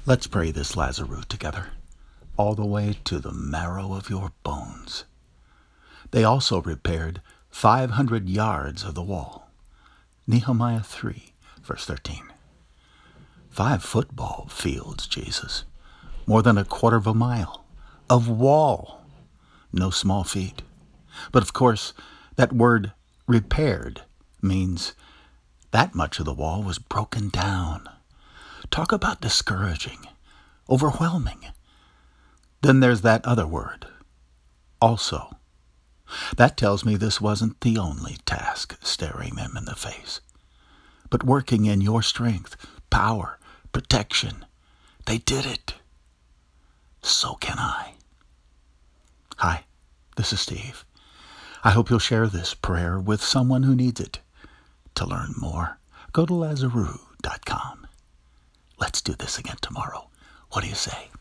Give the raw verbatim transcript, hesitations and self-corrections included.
Let's pray this Lazarus together, all the way to the marrow of your bones. They also repaired five hundred yards of the wall. Nehemiah three, verse thirteen. Five football fields, Jesus. More than a quarter of a mile of wall. No small feat. But of course, that word repaired means that much of the wall was broken down. Talk about discouraging, overwhelming. Then there's that other word, also. That tells me this wasn't the only task staring them in the face, but working in your strength, power, protection. They did it. So can I. Hi, this is Steve. I hope you'll share this prayer with someone who needs it. To learn more, go to Lazarus dot com. Let's do this again tomorrow. What do you say?